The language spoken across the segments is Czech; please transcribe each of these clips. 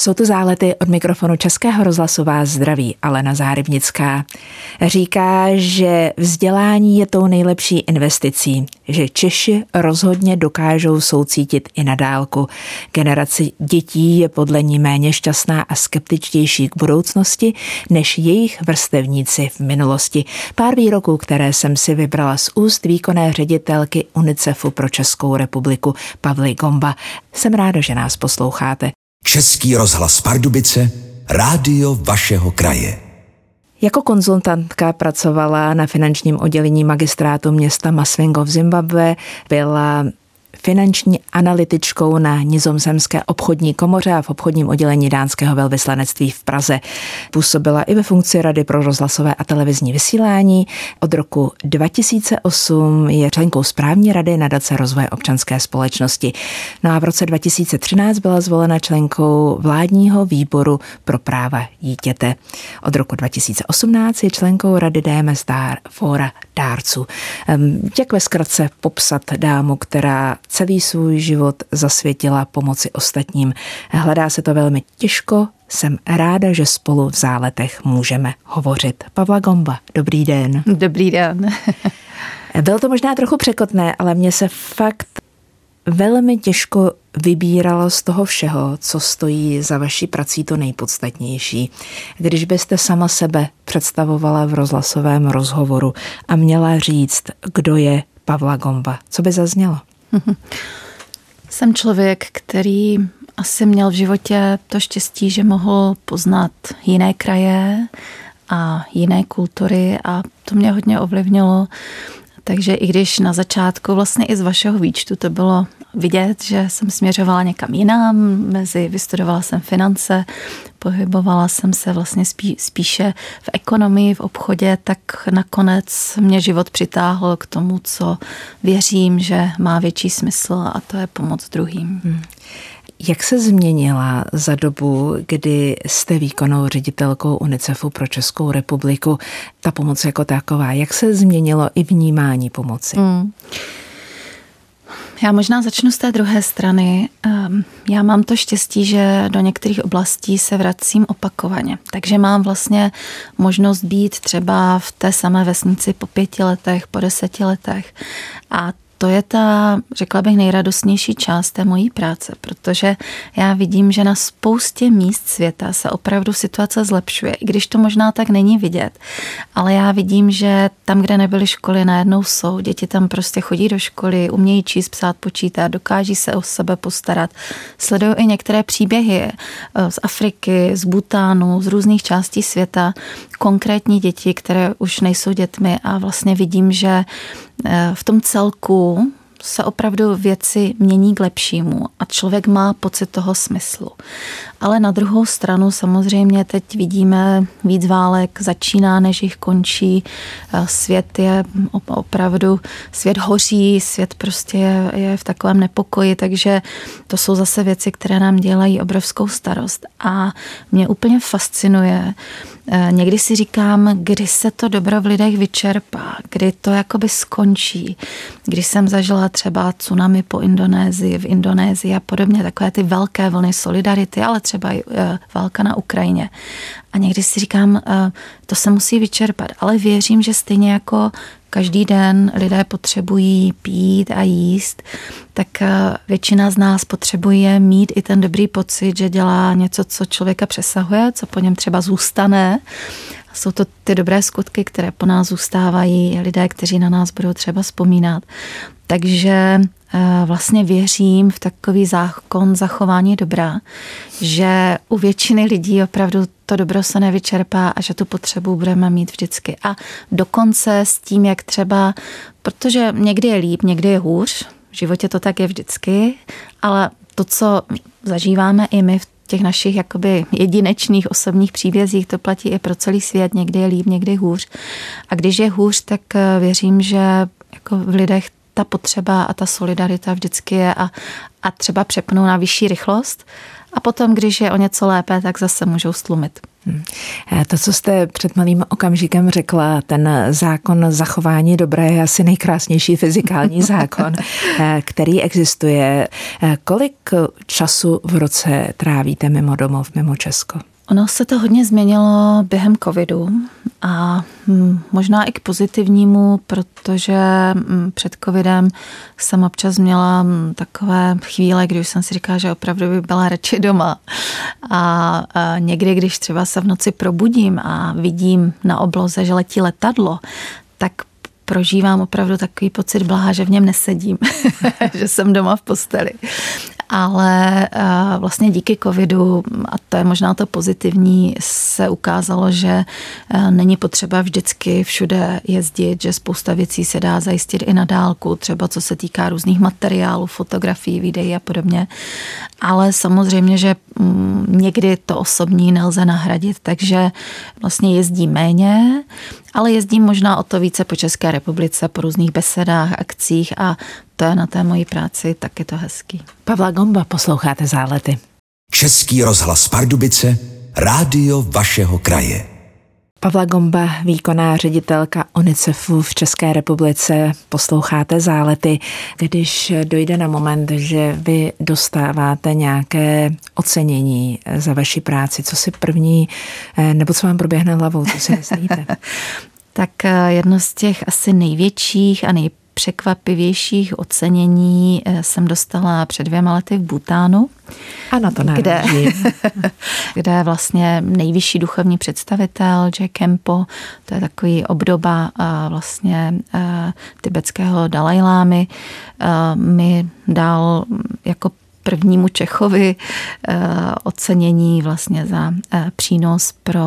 Jsou to Zálety, od mikrofonu Českého rozhlasu vás zdraví Alena Zárybnická. Říká, že vzdělání je tou nejlepší investicí, že Češi rozhodně dokážou soucítit i na dálku. Generace dětí je podle ní méně šťastná a skeptičtější k budoucnosti než jejich vrstevníci v minulosti. Pár výroků, které jsem si vybrala z úst výkonné ředitelky UNICEFu pro Českou republiku Pavly Gomba. Jsem ráda, že nás posloucháte. Český rozhlas Pardubice, rádio vašeho kraje. Jako konzultantka pracovala na finančním oddělení magistrátu města Masvingo v Zimbabwe, byla finanční analytičkou na Nizozemské obchodní komoře a v obchodním oddělení dánského velvyslanectví v Praze. Působila i ve funkci Rady pro rozhlasové a televizní vysílání. Od roku 2008 je členkou správní rady Nadace rozvoje občanské společnosti. No a v roce 2013 byla zvolena členkou vládního výboru pro práva dítěte. Od roku 2018 je členkou rady DMS Fóra dárců. Jak ve zkratce popsat dámu, která celý svůj život zasvětila pomoci ostatním? Hledá se to velmi těžko. Jsem ráda, že spolu v Záletech můžeme hovořit. Pavla Gomba, dobrý den. Dobrý den. Bylo to možná trochu překotné, ale mně se fakt velmi těžko vybíralo z toho všeho, co stojí za vaší prací, to nejpodstatnější. Když byste sama sebe představovala v rozhlasovém rozhovoru a měla říct, kdo je Pavla Gomba, co by zaznělo? Jsem člověk, který asi měl v životě to štěstí, že mohl poznat jiné kraje a jiné kultury a to mě hodně ovlivnilo. Takže i když na začátku vlastně i z vašeho výčtu to bylo vidět, že jsem směřovala někam jinam, vystudovala jsem finance, pohybovala jsem se vlastně spíše v ekonomii, v obchodě, tak nakonec mě život přitáhl k tomu, co věřím, že má větší smysl a to je pomoc druhým. Jak se změnila za dobu, kdy jste výkonnou ředitelkou UNICEFu pro Českou republiku ta pomoc jako taková? Jak se změnilo i vnímání pomoci? Já možná začnu z té druhé strany. Já mám to štěstí, že do některých oblastí se vracím opakovaně. Takže mám vlastně možnost být třeba v té samé vesnici po 5 letech, po 10 letech. A to je ta, řekla bych, nejradostnější část té mojí práce, protože já vidím, že na spoustě míst světa se opravdu situace zlepšuje, i když to možná tak není vidět. Ale já vidím, že tam, kde nebyly školy, najednou jsou. Děti tam prostě chodí do školy, umějí číst, psát, počítat, dokáží se o sebe postarat. Sledují i některé příběhy z Afriky, z Bhutánu, z různých částí světa, konkrétní děti, které už nejsou dětmi a vlastně vidím, že v tom celku se opravdu věci mění k lepšímu a člověk má pocit toho smyslu. Ale na druhou stranu samozřejmě teď vidíme víc válek, začíná, než jich končí. Svět je opravdu, svět hoří, svět prostě je v takovém nepokoji, takže to jsou zase věci, které nám dělají obrovskou starost. A mě úplně fascinuje. Někdy si říkám, kdy se to dobro v lidech vyčerpá, kdy to jakoby skončí. Když jsem zažila třeba tsunami v Indonésii a podobně, takové ty velké vlny solidarity, ale třeba i válka na Ukrajině. A někdy si říkám, to se musí vyčerpat, ale věřím, že stejně jako každý den lidé potřebují pít a jíst, tak většina z nás potřebuje mít i ten dobrý pocit, že dělá něco, co člověka přesahuje, co po něm třeba zůstane. Jsou to ty dobré skutky, které po nás zůstávají, lidé, kteří na nás budou třeba vzpomínat. Takže vlastně věřím v takový zákon zachování dobra, že u většiny lidí opravdu to dobro se nevyčerpá a že tu potřebu budeme mít vždycky. A dokonce s tím, jak třeba, protože někdy je líp, někdy je hůř, v životě to tak je vždycky, ale to, co zažíváme i my v těch našich jakoby jedinečných osobních příbězích, to platí i pro celý svět, někdy je líp, někdy hůř. A když je hůř, tak věřím, že jako v lidech ta potřeba a ta solidarita vždycky je a třeba přepnou na vyšší rychlost A potom, když je o něco lépe, tak zase můžou stlumit. To, co jste před malým okamžikem řekla, ten zákon zachování dobré je asi nejkrásnější fyzikální zákon, který existuje. Kolik času v roce trávíte mimo domov, mimo Česko? Ono se to hodně změnilo během covidu a možná i k pozitivnímu, protože před covidem jsem občas měla takové chvíle, kdy už jsem si říkala, že opravdu by byla radši doma. A někdy, když třeba se v noci probudím a vidím na obloze, že letí letadlo, tak prožívám opravdu takový pocit blaha, že v něm nesedím, že jsem doma v posteli. Ale vlastně díky covidu, a to je možná to pozitivní, se ukázalo, že není potřeba vždycky všude jezdit, že spousta věcí se dá zajistit i na dálku, třeba co se týká různých materiálů, fotografií, videí a podobně. Ale samozřejmě, že někdy to osobní nelze nahradit, takže vlastně jezdím méně, ale jezdím možná o to více po České republice, po různých besedách, akcích a to je na té mojí práci taky to hezký. Pavla Gomba, posloucháte Zálety. Český rozhlas Pardubice, rádio vašeho kraje. Pavla Gomba, výkonná ředitelka UNICEFu v České republice, posloucháte Zálety. Když dojde na moment, že vy dostáváte nějaké ocenění za vaši práci, co si první, nebo co vám proběhne hlavou, co si myslíte? Tak jedno z těch asi největších a nejpřekvapivějších ocenění jsem dostala před 2 lety v Bhutánu. Ano, to kde vlastně nejvyšší duchovní představitel Jack Kempo, to je takový obdoba vlastně tibetského Dalajlámy, mi dal jako prvnímu Čechovi ocenění vlastně za přínos pro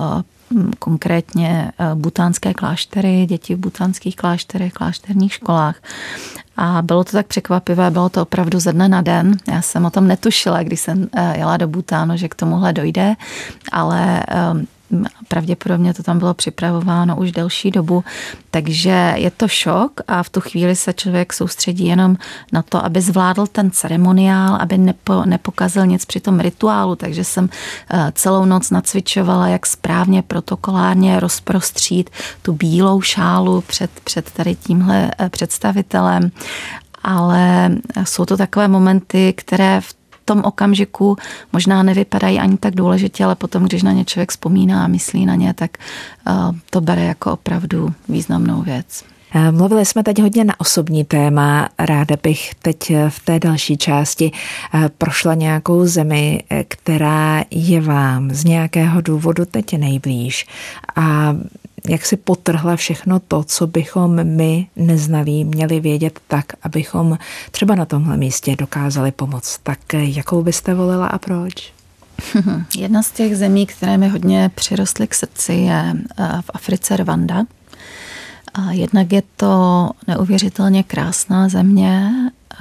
konkrétně bhutánské kláštery, děti v bhutánských klášterech, klášterních školách. A bylo to tak překvapivé, bylo to opravdu ze dne na den. Já jsem o tom netušila, když jsem jela do Bhutánu, že k tomuhle dojde, ale pravděpodobně to tam bylo připravováno už delší dobu, takže je to šok a v tu chvíli se člověk soustředí jenom na to, aby zvládl ten ceremoniál, aby nepokazil nic při tom rituálu, takže jsem celou noc nacvičovala, jak správně protokolárně rozprostřít tu bílou šálu před tady tímhle představitelem, ale jsou to takové momenty, které v tom okamžiku možná nevypadají ani tak důležitě, ale potom, když na ně člověk vzpomíná a myslí na ně, tak to bere jako opravdu významnou věc. Mluvili jsme teď hodně na osobní téma. Ráda bych teď v té další části prošla nějakou zemi, která je vám z nějakého důvodu teď nejblíž. A jak si podtrhla všechno to, co bychom my neznalí měli vědět tak, abychom třeba na tomhle místě dokázali pomoct. Tak jakou byste volila a proč? Jedna z těch zemí, které mi hodně přirostly k srdci, je v Africe Rwanda. Jednak je to neuvěřitelně krásná země,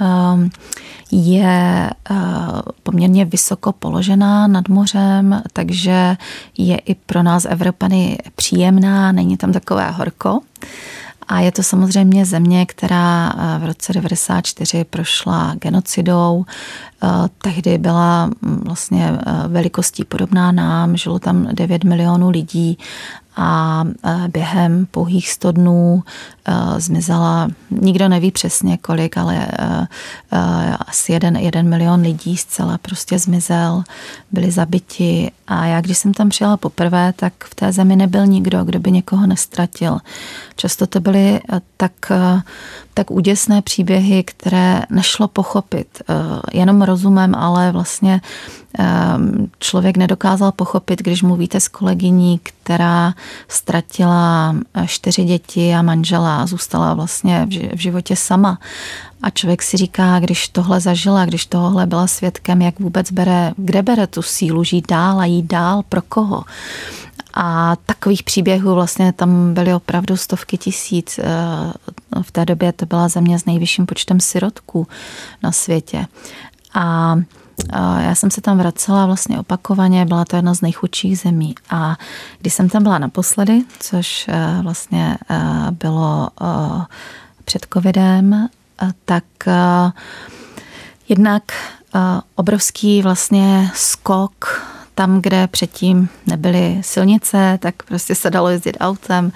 je poměrně vysoko položená nad mořem, takže je i pro nás Evropany příjemná, není tam takové horko. A je to samozřejmě země, která v roce 1994 prošla genocidou. Tehdy byla vlastně velikostí podobná nám, žilo tam 9 milionů lidí a během pouhých 100 dnů zmizela, nikdo neví přesně kolik, ale asi 1 milion lidí zcela prostě zmizel, byli zabiti a já, když jsem tam přijela poprvé, tak v té zemi nebyl nikdo, kdo by někoho nestratil. Často to byly tak úděsné příběhy, které nešlo pochopit jenom rozumem, ale vlastně člověk nedokázal pochopit, když mluvíte s kolegyní, která ztratila 4 děti a manžela a zůstala vlastně v životě sama. A člověk si říká, když tohle zažila, když tohle byla svědkem, jak vůbec kde bere tu sílu žít dál a jít dál, pro koho. A takových příběhů vlastně tam byly opravdu stovky tisíc. V té době to byla země s nejvyšším počtem sirotků na světě. A já jsem se tam vracela vlastně opakovaně, byla to jedna z nejchudších zemí. A když jsem tam byla naposledy, což vlastně bylo před covidem, tak jednak obrovský vlastně skok tam, kde předtím nebyly silnice, tak prostě se dalo jezdit autem.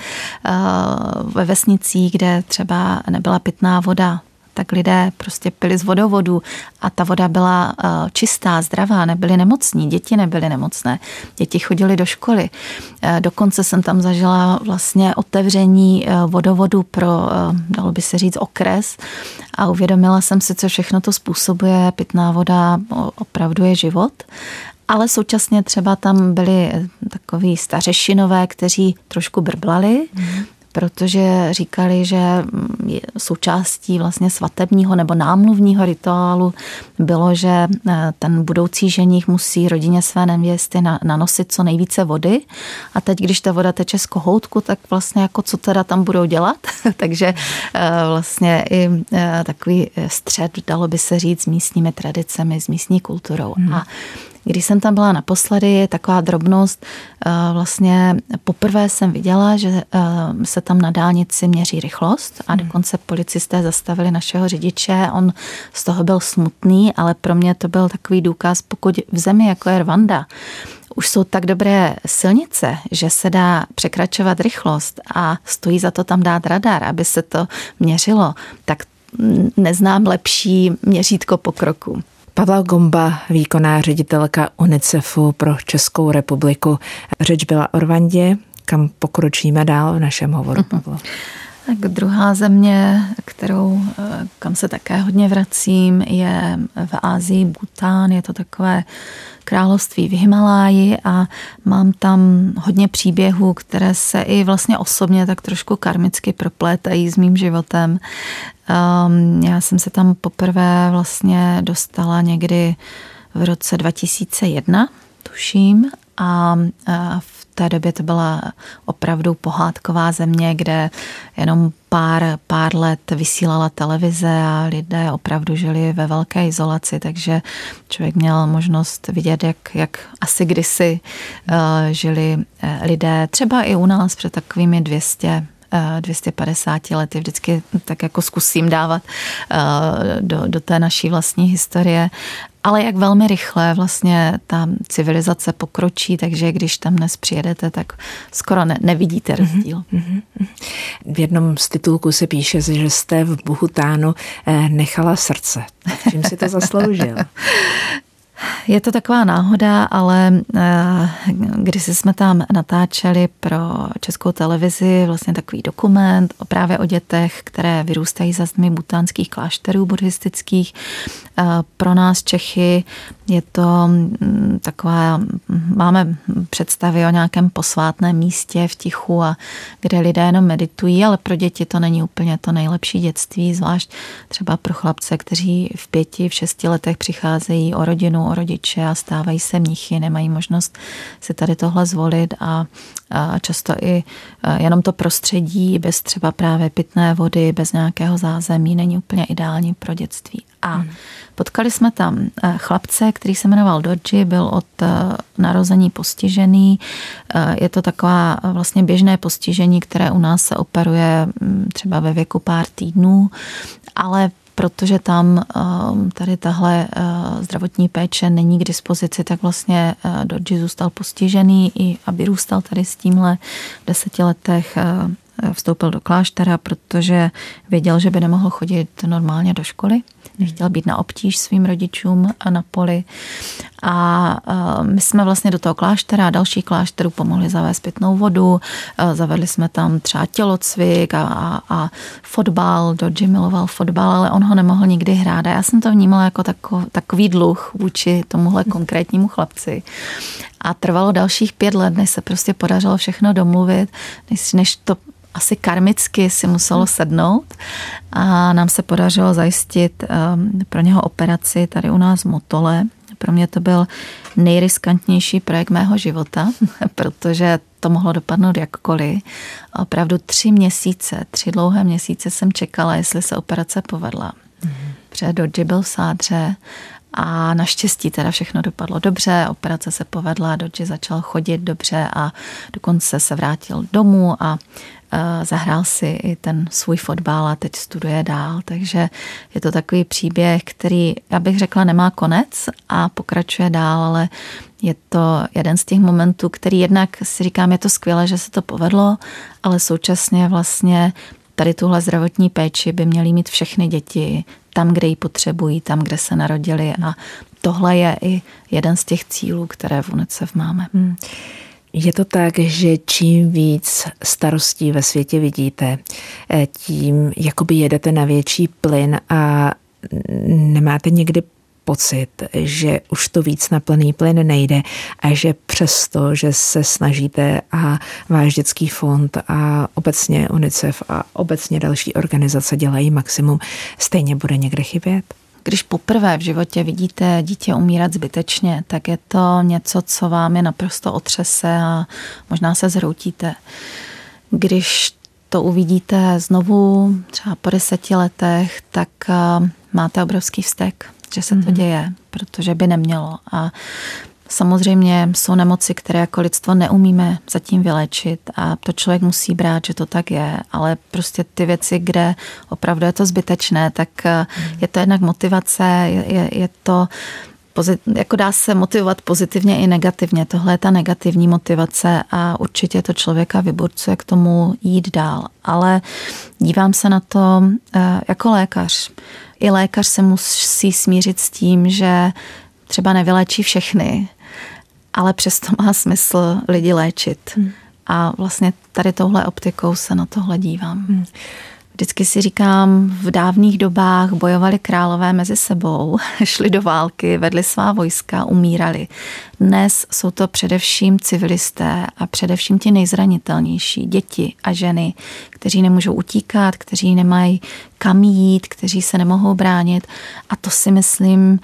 Ve vesnicích, kde třeba nebyla pitná voda, tak lidé prostě pili z vodovodu a ta voda byla čistá, zdravá, nebyli nemocní, děti nebyly nemocné, děti chodily do školy. Dokonce jsem tam zažila vlastně otevření vodovodu pro, dalo by se říct, okres a uvědomila jsem si, co všechno to způsobuje. Pitná voda opravdu je život. Ale současně třeba tam byli takoví stařešinové, kteří trošku brblali, protože říkali, že součástí vlastně svatebního nebo námluvního rituálu bylo, že ten budoucí ženich musí rodině své nevěsty nanosit co nejvíce vody a teď, když ta voda teče z kohoutku, tak vlastně jako co teda tam budou dělat, takže vlastně i takový střed, dalo by se říct, s místními tradicemi, s místní kulturou. A když jsem tam byla naposledy, taková drobnost, vlastně poprvé jsem viděla, že se tam na dálnici měří rychlost a dokonce policisté zastavili našeho řidiče. On z toho byl smutný, ale pro mě to byl takový důkaz, pokud v zemi, jako je Rwanda, už jsou tak dobré silnice, že se dá překračovat rychlost a stojí za to tam dát radar, aby se to měřilo, tak neznám lepší měřítko pokroku. Pavla Gomba, výkonná ředitelka UNICEFu pro Českou republiku. Řeč byla o Rwandě. Kam pokročíme dál v našem hovoru, Pavlo? Tak druhá země, kam se také hodně vracím, je v Asii Bhútán. Je to takové království v Himaláji a mám tam hodně příběhů, které se i vlastně osobně tak trošku karmicky proplétají s mým životem. Já jsem se tam poprvé vlastně dostala někdy v roce 2001, tuším, a v té době to byla opravdu pohádková země, kde jenom pár let vysílala televize a lidé opravdu žili ve velké izolaci, takže člověk měl možnost vidět, jak asi kdysi žili lidé, třeba i u nás před takovými 250 lety, vždycky tak jako zkusím dávat do té naší vlastní historie. Ale jak velmi rychle vlastně ta civilizace pokročí, takže když tam dnes přijedete, tak skoro nevidíte rozdíl. V jednom z titulků se píše, že jste v Bhutánu nechala srdce. Čím si to zasloužil? Je to taková náhoda, ale když jsme tam natáčeli pro Českou televizi vlastně takový dokument právě o dětech, které vyrůstají za zdmi bhutánských klášterů buddhistických. Pro nás Čechy je to taková, máme představy o nějakém posvátném místě v tichu a kde lidé jenom meditují, ale pro děti to není úplně to nejlepší dětství, zvlášť třeba pro chlapce, kteří v 5, v 6 letech přicházejí o rodinu, o rodiče a stávají se mnichy, nemají možnost si tady tohle zvolit a často i jenom to prostředí bez třeba právě pitné vody, bez nějakého zázemí není úplně ideální pro dětství. A potkali jsme tam chlapce, který se jmenoval Dodži, byl od narození postižený. Je to taková vlastně běžné postižení, které u nás se operuje třeba ve věku pár týdnů, ale protože tam tady tahle zdravotní péče není k dispozici, tak vlastně Dodži zůstal postižený i aby růstal tady s tímhle v 10 letech vstoupil do kláštera, protože věděl, že by nemohl chodit normálně do školy. Nechtěl být na obtíž svým rodičům a na poli. A my jsme vlastně do toho kláštera a dalších klášterů pomohli zavést pitnou vodu. Zavedli jsme tam třeba tělocvik a fotbal. Dodži miloval fotbal, ale on ho nemohl nikdy hrát. A já jsem to vnímala jako takový dluh vůči tomuhle konkrétnímu chlapci. A trvalo dalších 5 let, než se prostě podařilo všechno domluvit, než to asi karmicky si muselo sednout a nám se podařilo zajistit pro něho operaci tady u nás v Motole. Pro mě to byl nejriskantnější projekt mého života, protože to mohlo dopadnout jakkoliv. Opravdu 3 dlouhé měsíce jsem čekala, jestli se operace povedla. Protože Dodži byl v sádře a naštěstí teda všechno dopadlo dobře, operace se povedla, Dodži začal chodit dobře a dokonce se vrátil domů a zahrál si i ten svůj fotbal a teď studuje dál, takže je to takový příběh, který, já bych řekla, nemá konec a pokračuje dál, ale je to jeden z těch momentů, který jednak si říkám, je to skvělé, že se to povedlo, ale současně vlastně tady tuhle zdravotní péči by měly mít všechny děti tam, kde ji potřebují, tam, kde se narodili a tohle je i jeden z těch cílů, které v UNICEF máme. Je to tak, že čím víc starostí ve světě vidíte, tím jakoby jedete na větší plyn a nemáte někdy pocit, že už to víc na plný plyn nejde a že přesto, že se snažíte a váš dětský fond a obecně UNICEF a obecně další organizace dělají maximum, stejně bude někde chybět? Když poprvé v životě vidíte dítě umírat zbytečně, tak je to něco, co vám je naprosto otřese a možná se zhroutíte. Když to uvidíte znovu třeba po 10 letech, tak máte obrovský vztek, že se to děje, protože by nemělo. A samozřejmě jsou nemoci, které jako lidstvo neumíme zatím vyléčit a to člověk musí brát, že to tak je, ale prostě ty věci, kde opravdu je to zbytečné, tak je to jednak motivace, je to jako dá se motivovat pozitivně i negativně. Tohle je ta negativní motivace a určitě to člověka vyburcuje k tomu jít dál. Ale dívám se na to jako lékař. I lékař se musí smířit s tím, že třeba nevyléčí všechny, ale přesto má smysl lidi léčit. A vlastně tady touhle optikou se na tohle dívám. Vždycky si říkám, v dávných dobách bojovali králové mezi sebou, šli do války, vedli svá vojska, umírali. Dnes jsou to především civilisté a především ti nejzranitelnější, děti a ženy, kteří nemůžou utíkat, kteří nemají kam jít, kteří se nemohou bránit. A to si myslím,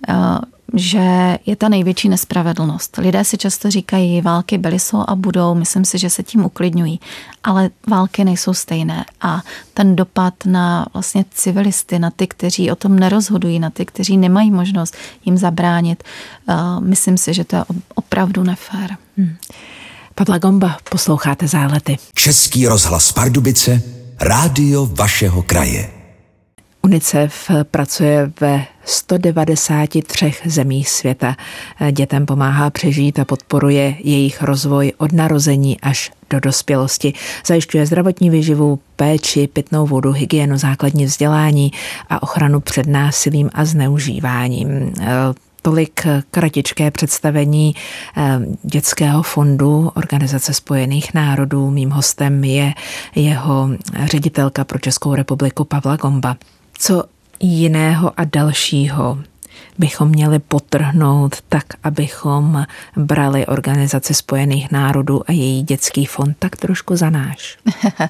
že je ta největší nespravedlnost. Lidé si často říkají, války byly, jsou a budou, myslím si, že se tím uklidňují, ale války nejsou stejné a ten dopad na vlastně civilisty, na ty, kteří o tom nerozhodují, na ty, kteří nemají možnost jim zabránit, myslím si, že to je opravdu nefér. Pavla Gomba, posloucháte Zálety. Český rozhlas Pardubice, rádio vašeho kraje. UNICEF pracuje ve 193 zemích světa. Dětem pomáhá přežít a podporuje jejich rozvoj od narození až do dospělosti. Zajišťuje zdravotní výživu, péči, pitnou vodu, hygienu, základní vzdělání a ochranu před násilím a zneužíváním. Tolik kratičké představení Dětského fondu Organizace spojených národů. Mým hostem je jeho ředitelka pro Českou republiku Pavla Gomba. Co jiného a dalšího bychom měli podtrhnout tak, abychom brali Organizaci spojených národů a její dětský fond tak trošku za náš?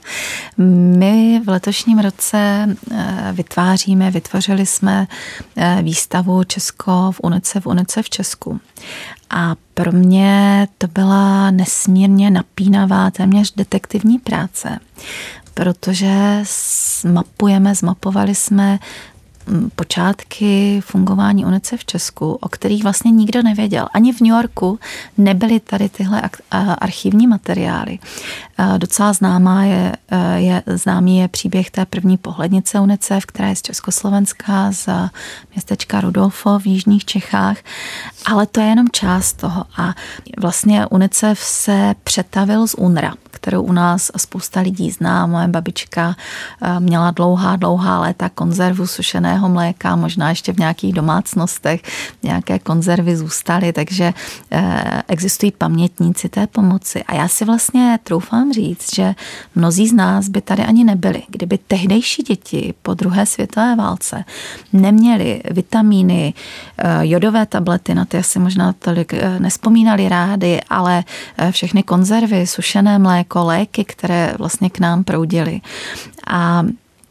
My v letošním roce vytvořili jsme výstavu Česko v UNICEF v Česku. A pro mě to byla nesmírně napínavá, téměř detektivní práce, protože zmapovali jsme počátky fungování UNICEF v Česku, o kterých vlastně nikdo nevěděl. Ani v New Yorku nebyly tady tyhle archivní materiály. Docela známý je příběh té první pohlednice UNICEF, která je z Československa, z městečka Rudolfo v jižních Čechách, ale to je jenom část toho. A vlastně UNICEF se přetavil z UNRWA, kterou u nás spousta lidí zná. Moje babička měla dlouhá léta konzervu sušeného mléka, možná ještě v nějakých domácnostech nějaké konzervy zůstaly, takže existují pamětníci té pomoci. A já si vlastně troufám říct, že mnozí z nás by tady ani nebyli, kdyby tehdejší děti po druhé světové válce neměli vitamíny, jodové tablety, na ty asi možná tolik nespomínali rádi, ale všechny konzervy, sušené mléko, léky, které vlastně k nám proudily. A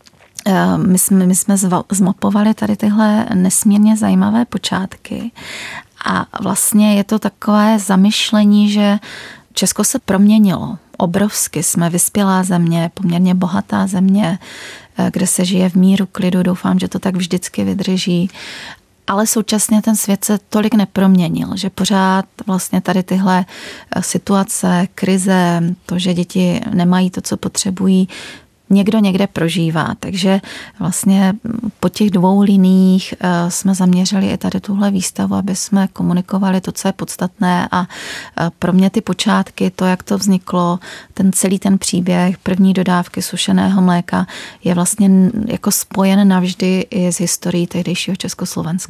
my jsme zmapovali tady tyhle nesmírně zajímavé počátky a vlastně je to takové zamyšlení, že Česko se proměnilo obrovsky. Jsme vyspělá země, poměrně bohatá země, kde se žije v míru, klidu. Doufám, že to tak vždycky vydrží. ale současně ten svět se tolik neproměnil, že pořád vlastně tady tyhle situace, krize, to, že děti nemají to, co potřebují, někdo někde prožívá. Takže vlastně po těch 2 liniích jsme zaměřili i tady tuhle výstavu, aby jsme komunikovali to, co je podstatné, a pro mě ty počátky, to, jak to vzniklo, celý ten příběh první dodávky sušeného mléka je vlastně jako spojen navždy i s historií tehdejšího Československa.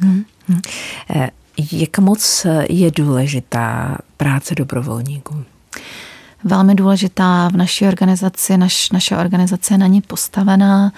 Jak moc je důležitá práce dobrovolníků? Velmi důležitá v naší organizaci, naše organizace je na ní postavená.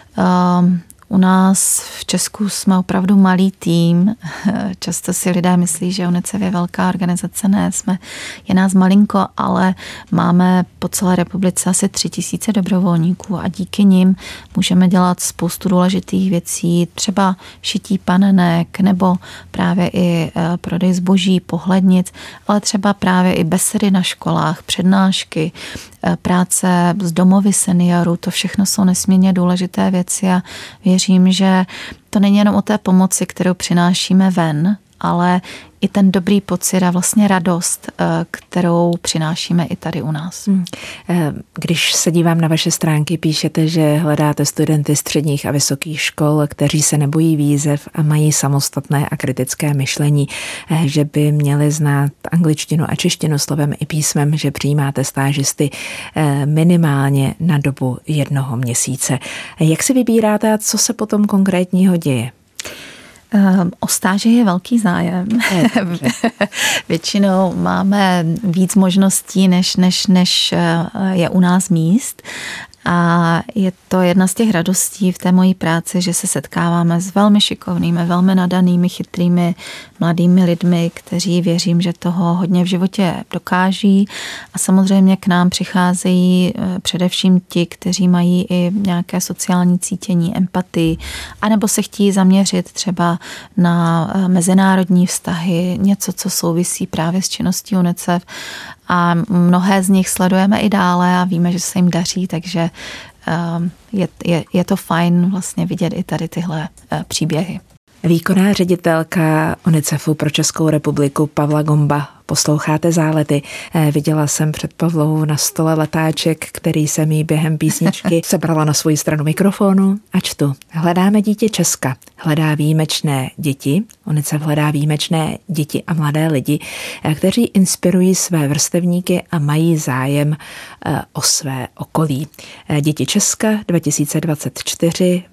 U nás v Česku jsme opravdu malý tým. Často si lidé myslí, že UNICEF je velká organizace. Ne, je nás malinko, ale máme po celé republice asi 3000 dobrovolníků a díky nim můžeme dělat spoustu důležitých věcí, třeba šití panenek nebo právě i prodej zboží, pohlednic, ale třeba právě i besedy na školách, přednášky, práce s domovy seniorů, to všechno jsou nesmírně důležité věci a věřím, že to není jenom o té pomoci, kterou přinášíme ven, ale i ten dobrý pocit a vlastně radost, kterou přinášíme i tady u nás. Když se dívám na vaše stránky, píšete, že hledáte studenty středních a vysokých škol, kteří se nebojí výzev a mají samostatné a kritické myšlení, že by měli znát angličtinu a češtinu slovem i písmem, že přijímáte stážisty minimálně na dobu 1 měsíce. Jak si vybíráte a co se potom konkrétního děje? O stáže je velký zájem. Většinou máme víc možností, než je u nás míst. A je to jedna z těch radostí v té mojí práci, že se setkáváme s velmi šikovnými, velmi nadanými, chytrými mladými lidmi, kteří věřím, že toho hodně v životě dokáží. A samozřejmě k nám přicházejí především ti, kteří mají i nějaké sociální cítění, empatii, anebo se chtějí zaměřit třeba na mezinárodní vztahy, něco, co souvisí právě s činností UNICEF. A mnohé z nich sledujeme i dále a víme, že se jim daří, takže je to fajn vlastně vidět i tady tyhle příběhy. Výkonná ředitelka UNICEFu pro Českou republiku Pavla Gomba. Posloucháte Zálety. Viděla jsem před Pavlou na stole letáček, který jsem jí během písničky sebrala na svoji stranu mikrofonu a čtu. Hledáme dítě Česka. Hledá výjimečné děti. UNICEF hledá výjimečné děti a mladé lidi, kteří inspirují své vrstevníky a mají zájem o své okolí. Děti Česka 2024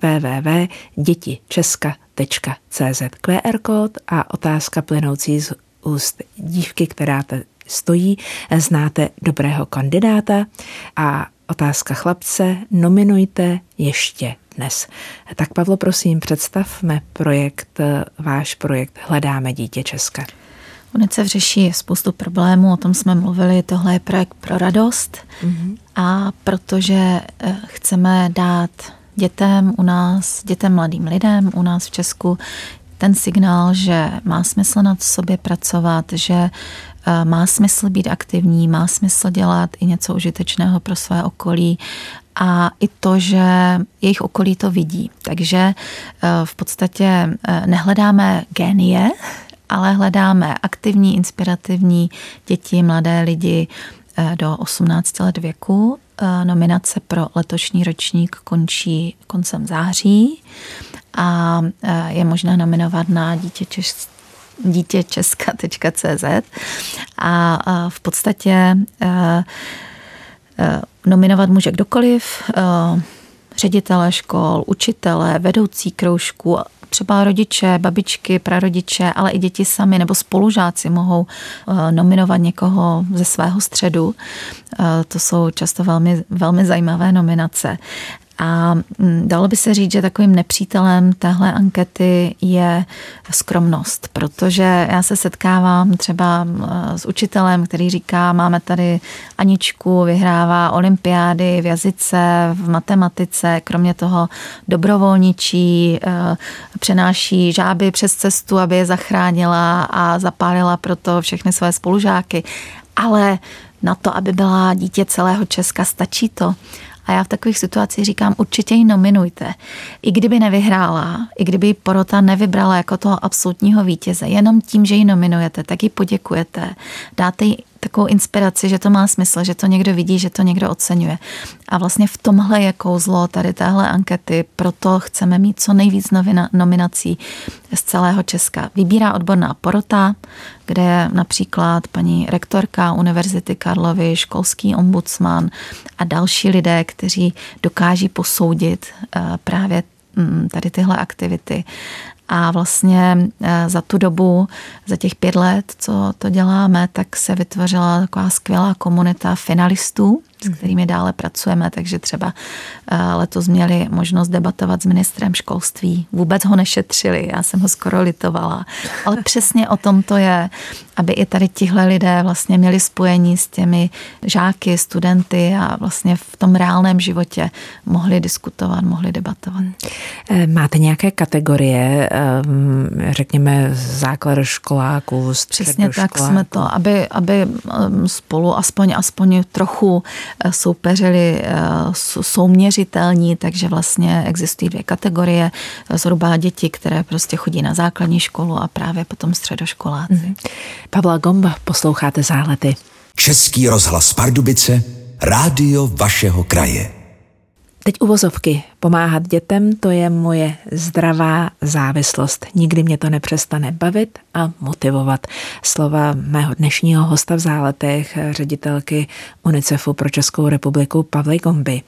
www.dětičeska.cz QR kód a otázka plynoucí z úst dívky, která stojí. Znáte dobrého kandidáta? A otázka chlapce, nominujte ještě dnes. Tak Pavlo, prosím, představme váš projekt Hledáme dítě Česka. UNICEF řeší spoustu problémů, o tom jsme mluvili, tohle je projekt pro radost a protože chceme dát dětem u nás, dětem mladým lidem u nás v Česku ten signál, že má smysl nad sobě pracovat, že má smysl být aktivní, má smysl dělat i něco užitečného pro své okolí a i to, že jejich okolí to vidí. Takže v podstatě nehledáme génie, ale hledáme aktivní, inspirativní děti, mladé lidi do 18 let věku. Nominace pro letošní ročník končí koncem září a je možné nominovat na dětičeska.cz a v podstatě nominovat může kdokoliv, ředitelé škol, učitelé, vedoucí kroužků, třeba rodiče, babičky, prarodiče, ale i děti sami nebo spolužáci mohou nominovat někoho ze svého středu. To jsou často velmi, velmi zajímavé nominace. A dalo by se říct, že takovým nepřítelem téhle ankety je skromnost, protože já se setkávám třeba s učitelem, který říká, máme tady Aničku, vyhrává olympiády v jazyce, v matematice, kromě toho dobrovolničí, přenáší žáby přes cestu, aby je zachránila a zapálila proto všechny své spolužáky. Ale na to, aby byla dítě celého Česka, stačí to. A já v takových situacích říkám, určitě ji nominujte. I kdyby nevyhrála, i kdyby ji porota nevybrala jako toho absolutního vítěze, jenom tím, že ji nominujete, tak ji poděkujete. Dáte jí takovou inspiraci, že to má smysl, že to někdo vidí, že to někdo oceňuje. A vlastně v tomhle je kouzlo tady téhle ankety, proto chceme mít co nejvíc nominací z celého Česka. Vybírá odborná porota, kde je například paní rektorka Univerzity Karlovy, školský ombudsman a další lidé, kteří dokáží posoudit právě tady tyhle aktivity. A vlastně za tu dobu, za těch 5 let, co to děláme, tak se vytvořila taková skvělá komunita finalistů, s kterými dále pracujeme, takže třeba letos měli možnost debatovat s ministrem školství. Vůbec ho nešetřili, já jsem ho skoro litovala. Ale přesně o tom to je, aby i tady tihle lidé vlastně měli spojení s těmi žáky, studenty a vlastně v tom reálném životě mohli diskutovat, mohli debatovat. Máte nějaké kategorie, řekněme základoškoláků, středoškoláků? Přesně tak jsme to, aby spolu aspoň trochu soupeřili souměřitelní, takže vlastně existují 2 kategorie, zhruba děti, které prostě chodí na základní školu a právě potom středoškoláci. Pavla Gomba, posloucháte Zálety. Český rozhlas Pardubice, rádio vašeho kraje. Teď uvozovky. Pomáhat dětem, to je moje zdravá závislost. Nikdy mě to nepřestane bavit a motivovat. Slova mého dnešního hosta v Záletech, ředitelky UNICEFu pro Českou republiku Pavly Gomby.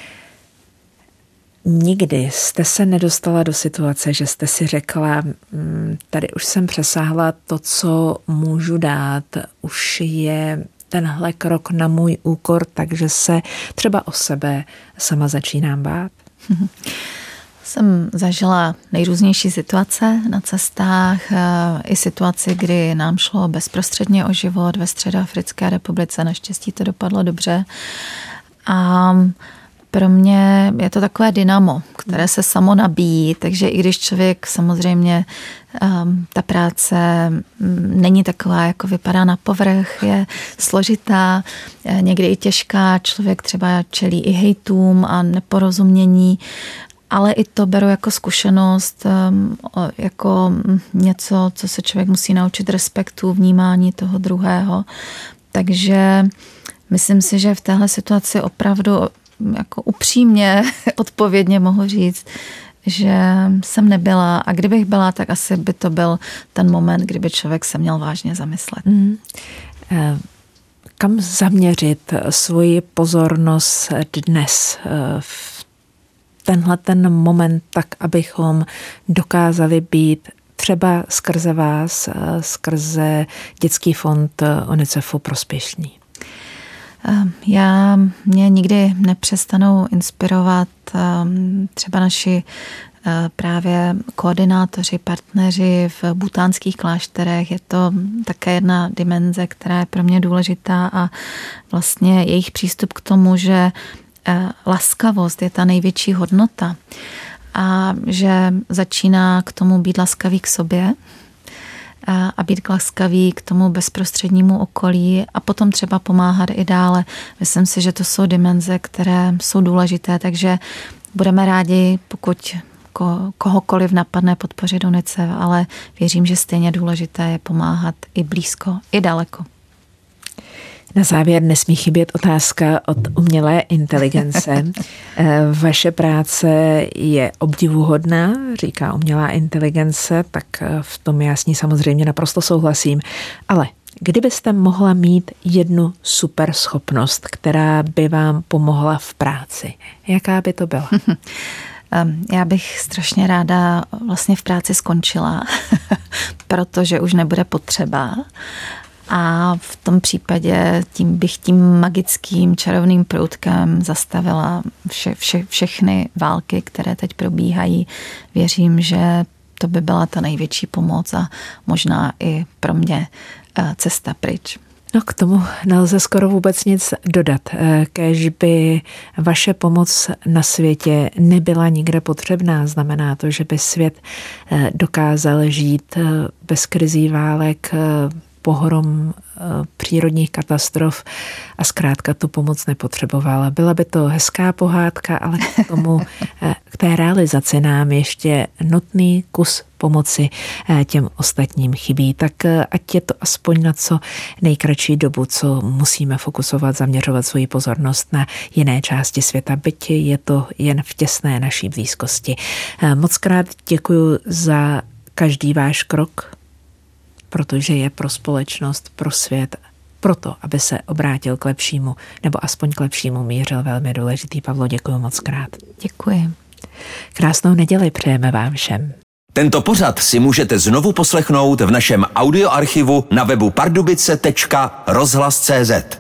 Nikdy jste se nedostala do situace, že jste si řekla, tady už jsem přesáhla to, co můžu dát, už je tenhle krok na můj úkor, takže se třeba o sebe sama začínám bát? Jsem zažila nejrůznější situace na cestách, i situaci, kdy nám šlo bezprostředně o život ve Středoafrické republice. Naštěstí to dopadlo dobře. A pro mě je to takové dynamo, které se samo nabíjí, takže i když člověk samozřejmě ta práce není taková, jako vypadá na povrch, je složitá, někdy i těžká, člověk třeba čelí i hejtům a neporozumění, ale i to beru jako zkušenost, jako něco, co se člověk musí naučit respektu, vnímání toho druhého. Takže myslím si, že v téhle situaci opravdu jako upřímně, odpovědně mohu říct, že jsem nebyla a kdybych byla, tak asi by to byl ten moment, kdyby člověk se měl vážně zamyslet. Kam zaměřit svoji pozornost dnes v tenhle ten moment tak, abychom dokázali být třeba skrze vás, skrze Dětský fond UNICEFu prospěšní? Mě nikdy nepřestanou inspirovat třeba naši právě koordinátoři, partneři v bhutánských klášterech. Je to také jedna dimenze, která je pro mě důležitá a vlastně jejich přístup k tomu, že laskavost je ta největší hodnota a že začíná k tomu být laskavý k sobě a být laskavý k tomu bezprostřednímu okolí a potom třeba pomáhat i dále. Myslím si, že to jsou dimenze, které jsou důležité, takže budeme rádi, pokud kohokoliv napadne podpořit UNICEF, ale věřím, že stejně důležité je pomáhat i blízko, i daleko. Na závěr nesmí chybět otázka od umělé inteligence. Vaše práce je obdivuhodná, říká umělá inteligence, tak v tom já s ní samozřejmě naprosto souhlasím. Ale kdybyste mohla mít jednu super schopnost, která by vám pomohla v práci, jaká by to byla? Já bych strašně ráda vlastně v práci skončila, protože už nebude potřeba. A v tom případě bych tím magickým čarovným proutkem zastavila všechny války, které teď probíhají. Věřím, že to by byla ta největší pomoc a možná i pro mě cesta pryč. No k tomu nelze skoro vůbec nic dodat. Kéž by vaše pomoc na světě nebyla nikde potřebná. Znamená to, že by svět dokázal žít bez krizí, válek, pohrom, přírodních katastrof a zkrátka tu pomoc nepotřebovala. Byla by to hezká pohádka, ale k té realizaci nám ještě nutný kus pomoci těm ostatním chybí. Tak ať je to aspoň na co nejkratší dobu, co musíme fokusovat, zaměřovat svoji pozornost na jiné části světa, byť je to jen v těsné naší blízkosti. Moc krát děkuju za každý váš krok, protože je pro společnost, pro svět, proto, aby se obrátil k lepšímu, nebo aspoň k lepšímu mířil, velmi důležitý. Pavlo, děkuji moc krát. Děkuji. Krásnou neděli přejeme vám všem. Tento pořad si můžete znovu poslechnout v našem audioarchivu na webu pardubice.rozhlas.cz.